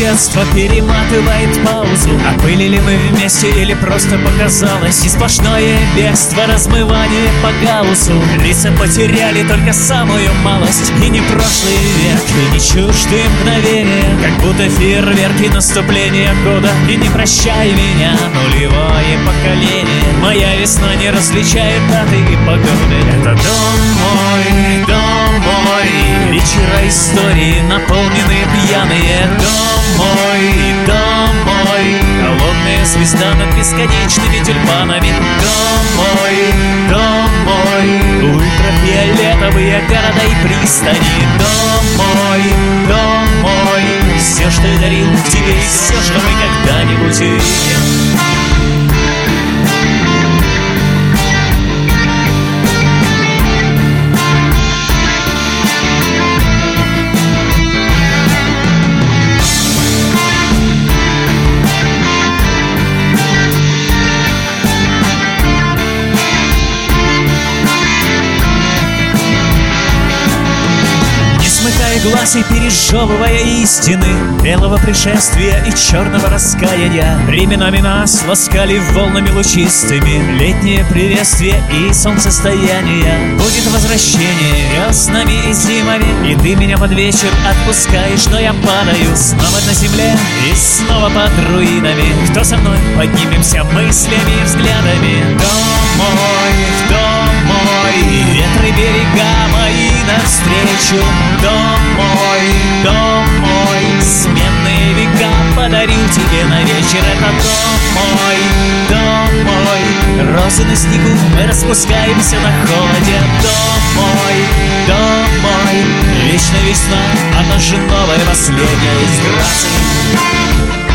детства перематывает паузу. А были ли мы вместе или просто показалось? И сплошное бегство, размывание по гаусу. Лица потеряли только самую малость. И не прошлый век, и не чуждые мгновения, как будто фейерверки наступления года. И не прощай меня, нулевое поколение. Моя весна не различает даты и погоды. Это дом мой, вечера истории, наполненные пьяные. Дом мой, холодная звезда над бесконечными тюльпанами. Дом мой, ультрафиолетовые города и пристани. Дом мой, все, что я дарил тебе, и все, что мы когда-нибудь увидим. Глаз и пережевывая истины белого пришествия и черного раскаяния. Временами нас ласкали волнами лучистыми летнее приветствие и солнцестояние. Будет возвращение веснами и зимами, и ты меня под вечер отпускаешь, но я падаю снова на земле и снова под руинами. Кто со мной? Поднимемся мыслями и взглядами. Дом мой, ветры берега мои навстречу. Дом мой, сменные века подарю тебе на вечер. Это дом мой, розы на снегу, мы распускаемся на холоде. Дом мой, вечная весна, она же новая, последняя из граций.